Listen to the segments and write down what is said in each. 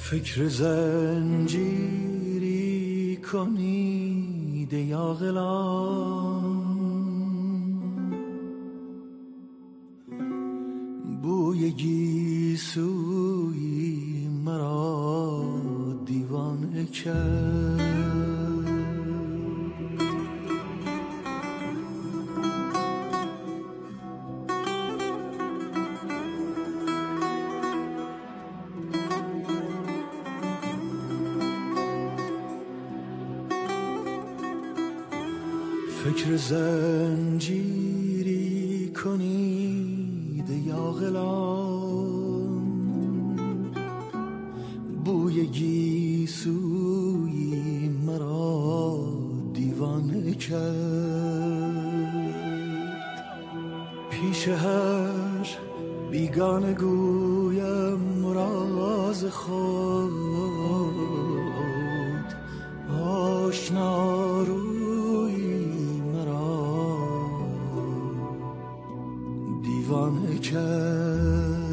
فکر زنجیری کنید ای عاقلان، بوی گیسوی مرا دیوانه کرد. فکر زنجیری کنید ای عاقلان، بوی گیسوی مرا دیوانه کرد. پیش هر بیگانه گویم راز خود، آشنا روی دیوانه کرد.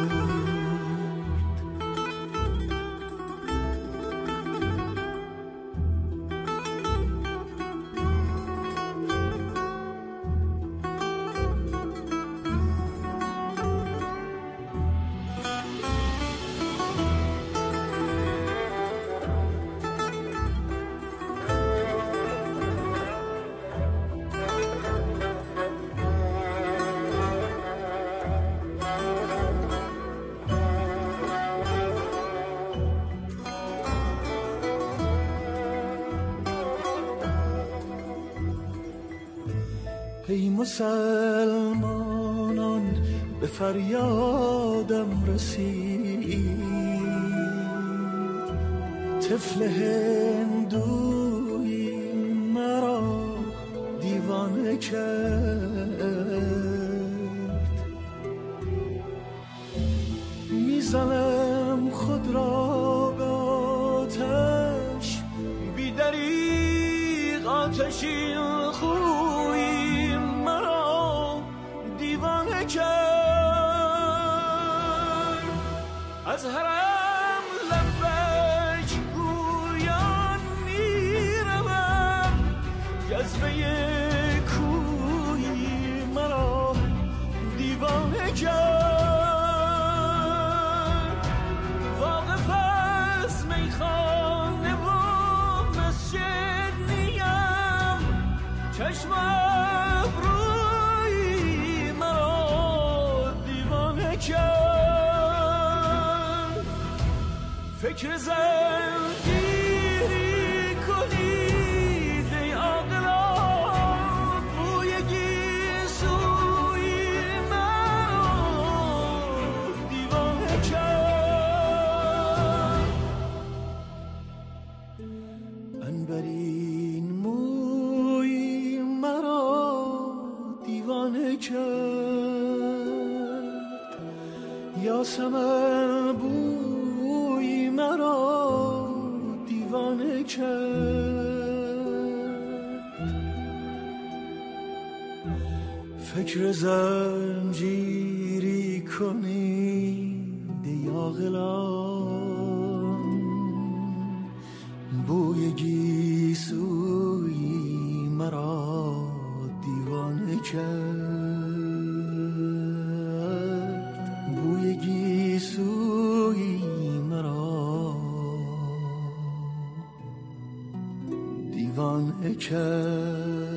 ای مسلمانان به فریادم رسید، طفل هندوی مرا دیوانه کرد. میزنم خود را به آتش، بی دریغ آتشی خوی مرا دیوانه کرد. از حرم لبیک گویان میروم، جذبه کوی مرا دیوانه کرد. واقف از میخانه و مسجد نیم، چشم ابروی مرا دیوانه کرد. فکر زنجیری کنید ای عاقلان، بوی گیسوی مرا دیوانه کرد. عنبرین موی مرا دیوانه کرد. یاسمن بوی مرا دیوانه کرد. فکر زنجیری کنید ای عاقلان، بوی گیسوی مرا دیوانه کرد. بوی گیسوی مرا دیوانه کرد.